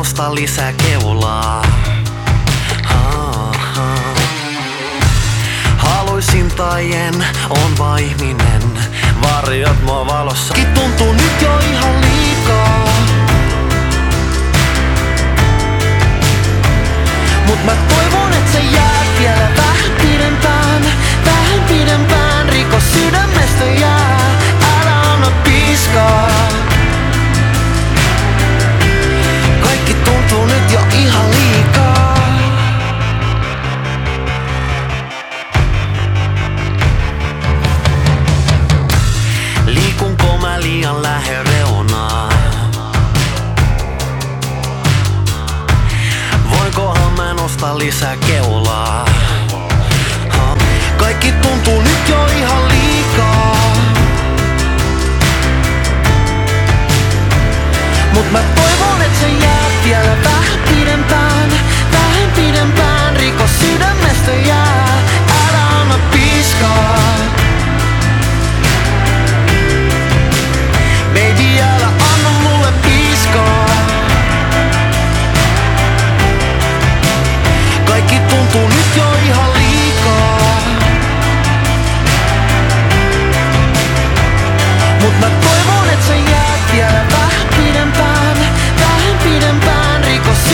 nosta lisää keulaa. Haluisin tai en, on vaihminen. Varjot mua valossa. Tuntuu nyt jo ihan liikaa. Mut mä toivon, et se jää vielä vähän pidempään. Vähän pidempään, rikos sydämestä jää. Älä anna piskaa. Kaikki tuntuu nyt jo ihan liikaa. Liikunko mä liian lähellä reunaa? Voinkohan mä nostaa lisää keulaa? Kaikki tuntuu nyt jo ihan liikaa. Mut mä toivon, et se jää vielä vähän.